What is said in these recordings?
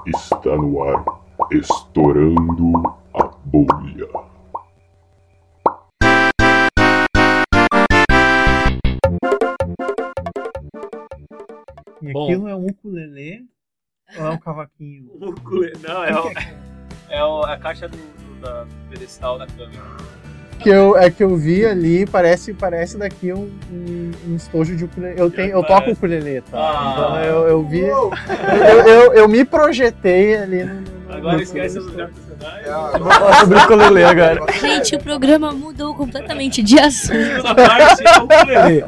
Está no ar, estourando a bolha. E aquilo é um ukulele ou é um cavaquinho? Ukulele, não, é a caixa do pedestal da câmera. Que eu vi ali, parece daqui um estojo de ukulele. Eu toco ukulele, tá? Então eu vi. Eu me projetei ali no Agora esquece os gravitacionais. Vou falar sobre o ukulele agora. Gente, o programa mudou completamente de assunto. Segunda parte é o ukulele.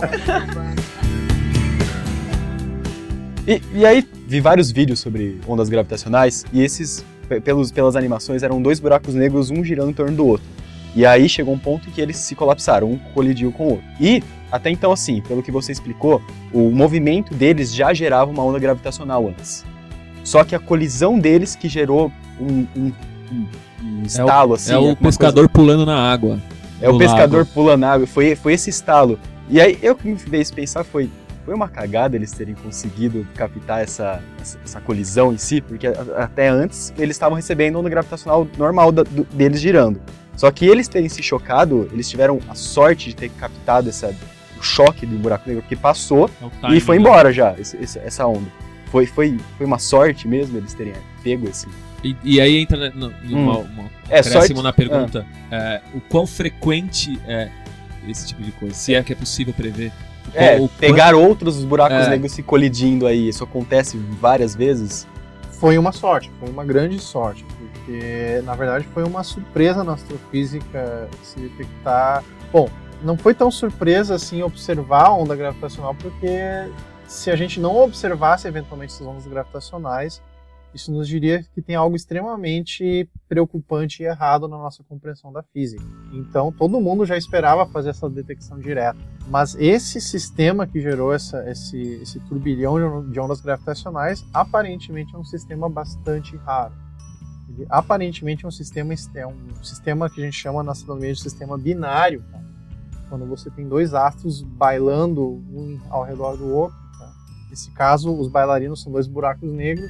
E aí, vi vários vídeos sobre ondas gravitacionais, e esses, pelas animações, eram dois buracos negros, um girando em torno do outro. E aí chegou um ponto em que eles se colapsaram, um colidiu com o outro. E, até então assim, pelo que você explicou, o movimento deles já gerava uma onda gravitacional antes. Só que a colisão deles que gerou um estalo, assim. É o pescador pulando na água. É o pescador pulando na água, foi esse estalo. E aí, eu que me fez pensar foi uma cagada eles terem conseguido captar essa colisão em si, porque até antes eles estavam recebendo onda gravitacional normal deles girando. Só que eles terem se chocado, eles tiveram a sorte de ter captado o choque do buraco negro, porque passou e foi embora já, essa onda. Foi uma sorte mesmo eles terem pego esse... E aí entra um acréscimo na pergunta, o quão frequente é esse tipo de coisa? Se é que é possível prever? Pegar outros buracos negros se colidindo aí, isso acontece várias vezes? Foi uma sorte, foi uma grande sorte, porque na verdade foi uma surpresa na astrofísica se detectar. Bom, não foi tão surpresa assim observar a onda gravitacional, porque se a gente não observasse eventualmente essas ondas gravitacionais, isso nos diria que tem algo extremamente preocupante e errado na nossa compreensão da física. Então, todo mundo já esperava fazer essa detecção direta. Mas esse sistema que gerou esse turbilhão de ondas gravitacionais, aparentemente é um sistema bastante raro. Ele, aparentemente é um sistema que a gente chama na astronomia de sistema binário, tá? Quando você tem dois astros bailando um ao redor do outro. Tá? Nesse caso, os bailarinos são dois buracos negros,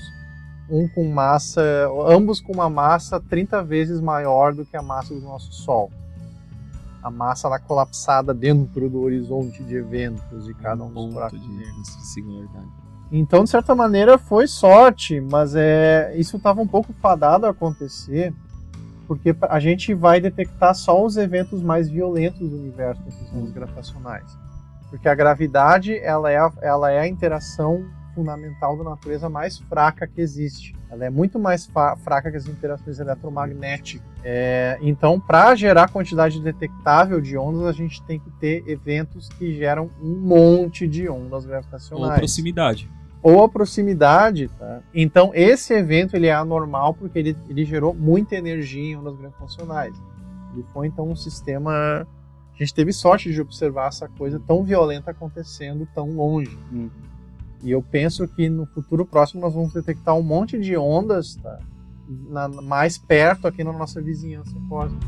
ambos com uma massa 30 vezes maior do que a massa do nosso Sol. A massa ela colapsada dentro do horizonte de eventos de cada um dos buracos negros. Então, de certa maneira, foi sorte, mas isso estava um pouco fadado a acontecer, porque a gente vai detectar só os eventos mais violentos do universo com essas ondas gravitacionais. Porque a gravidade ela é a interação fundamental da natureza mais fraca que existe. Ela é muito mais fraca que as interações eletromagnéticas. Então, para gerar quantidade detectável de ondas, a gente tem que ter eventos que geram um monte de ondas gravitacionais. Ou a proximidade, tá? Então, esse evento ele é anormal porque ele gerou muita energia em ondas gravitacionais. Ele foi, então, um sistema... A gente teve sorte de observar essa coisa tão violenta acontecendo tão longe. E eu penso que no futuro próximo nós vamos detectar um monte de ondas, tá? Mais perto aqui na nossa vizinhança cósmica.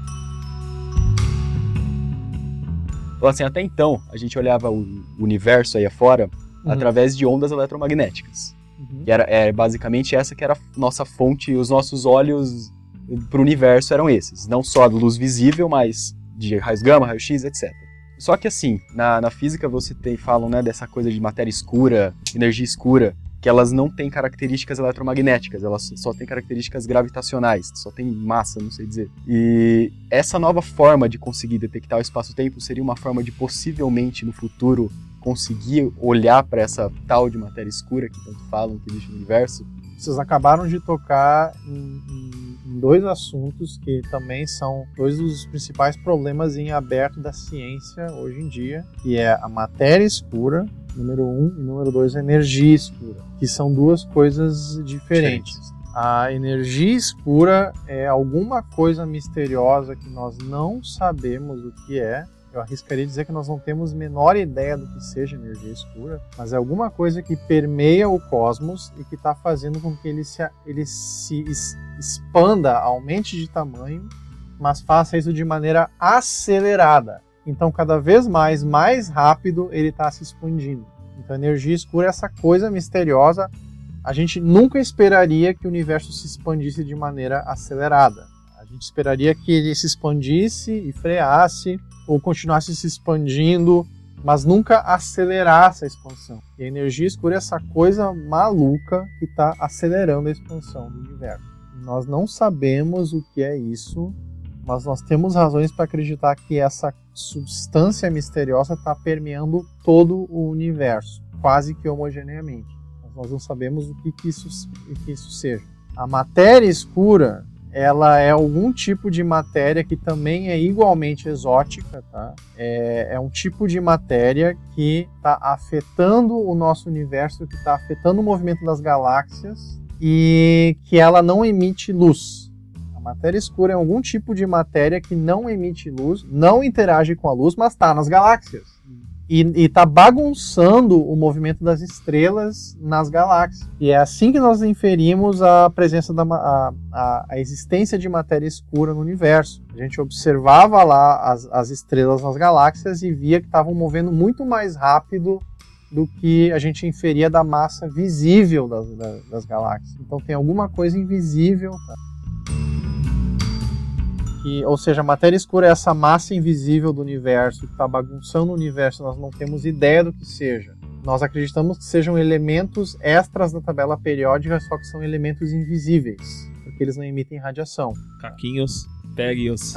Então, assim, até então, a gente olhava o universo aí afora através de ondas eletromagnéticas. Que era basicamente essa que era a nossa fonte, os nossos olhos para o universo eram esses. Não só a luz visível, mas de raios gama, raio-x, etc. Só que assim, na física falam, né, dessa coisa de matéria escura, energia escura, que elas não têm características eletromagnéticas, elas só têm características gravitacionais, só tem massa, não sei dizer. E essa nova forma de conseguir detectar o espaço-tempo seria uma forma de possivelmente no futuro conseguir olhar para essa tal de matéria escura que tanto falam que existe no universo. Vocês acabaram de tocar em dois assuntos que também são dois dos principais problemas em aberto da ciência hoje em dia, que é a matéria escura, número 1, e número 2, a energia escura, que são duas coisas diferentes. A energia escura é alguma coisa misteriosa que nós não sabemos o que é. Eu arriscaria dizer que nós não temos a menor ideia do que seja energia escura, mas é alguma coisa que permeia o cosmos e que está fazendo com que ele se expanda, aumente de tamanho, mas faça isso de maneira acelerada. Então, cada vez mais rápido ele está se expandindo. Então, a energia escura é essa coisa misteriosa a gente nunca esperaria que o universo se expandisse de maneira acelerada. A gente esperaria que ele se expandisse e freasse, ou continuasse se expandindo, mas nunca acelerasse a expansão. E a energia escura é essa coisa maluca que está acelerando a expansão do universo. Nós não sabemos o que é isso, mas nós temos razões para acreditar que essa substância misteriosa está permeando todo o universo, quase que homogeneamente. Mas nós não sabemos o que isso seja. A matéria escura, ela é algum tipo de matéria que também é igualmente exótica, tá? É um tipo de matéria que está afetando o nosso universo, que está afetando o movimento das galáxias e que ela não emite luz. A matéria escura é algum tipo de matéria que não emite luz, não interage com a luz, mas está nas galáxias. E está bagunçando o movimento das estrelas nas galáxias. E é assim que nós inferimos a presença a existência de matéria escura no universo. A gente observava lá as estrelas nas galáxias e via que estavam movendo muito mais rápido do que a gente inferia da massa visível das galáxias. Então tem alguma coisa invisível, tá? Ou seja, a matéria escura é essa massa invisível do universo que está bagunçando o universo, nós não temos ideia do que seja. Nós acreditamos que sejam elementos extras da tabela periódica, só que são elementos invisíveis, porque eles não emitem radiação. Caquinhos, pegue-os.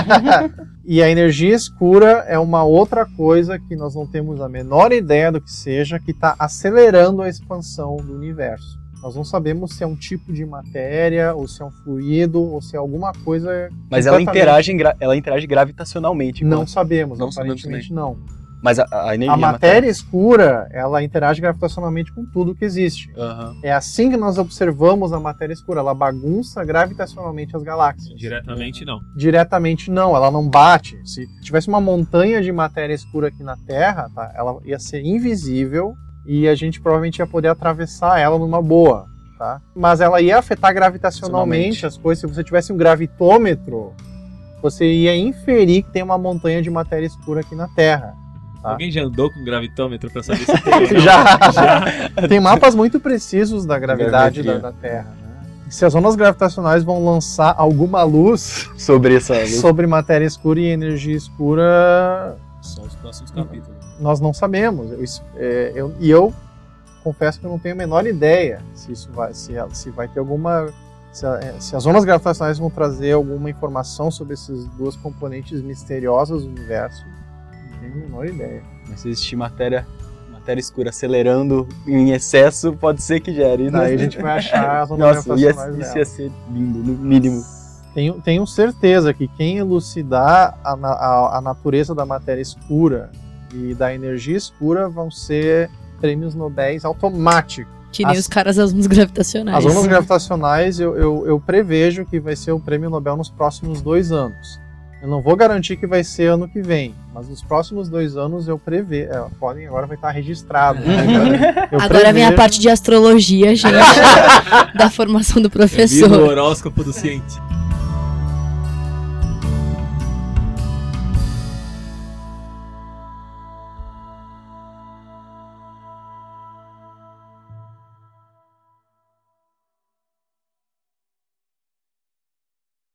E a energia escura é uma outra coisa que nós não temos a menor ideia do que seja, que está acelerando a expansão do universo. Nós não sabemos se é um tipo de matéria, ou se é um fluido, ou se é alguma coisa... Mas ela interage gravitacionalmente. Não sabemos, aparentemente não. Mas a energia... A matéria escura, ela interage gravitacionalmente com tudo que existe. Uhum. É assim que nós observamos a matéria escura, ela bagunça gravitacionalmente as galáxias. Diretamente não. Diretamente não, ela não bate. Se tivesse uma montanha de matéria escura aqui na Terra, tá, ela ia ser invisível, e a gente provavelmente ia poder atravessar ela numa boa, tá? Mas ela ia afetar gravitacionalmente as coisas. Se você tivesse um gravitômetro, você ia inferir que tem uma montanha de matéria escura aqui na Terra. Tá? Alguém já andou com um gravitômetro para saber se tem ou não? Já. Tem mapas muito precisos da gravidade da Terra. Né? Se as ondas gravitacionais vão lançar alguma luz sobre matéria escura e energia escura... Só os próximos capítulos. Nós não sabemos. Eu confesso que eu não tenho a menor ideia se isso vai ter alguma... Se as ondas gravitacionais vão trazer alguma informação sobre essas duas componentes misteriosas do universo, não tenho a menor ideia. Mas se existir matéria escura acelerando em excesso, pode ser que gere. Daí a gente vai achar as ondas gravitacionais isso ia ser lindo, no mínimo. Tenho certeza que quem elucidar a natureza da matéria escura e da energia escura vão ser prêmios Nobéis automáticos. Que nem os caras das ondas gravitacionais. As ondas gravitacionais eu prevejo que vai ser o prêmio Nobel nos próximos 2 anos. Eu não vou garantir que vai ser ano que vem, mas nos próximos 2 anos eu prevejo. Agora vai estar registrado. Agora vem a parte de astrologia, gente, da formação do professor. Viva o horóscopo do cientista.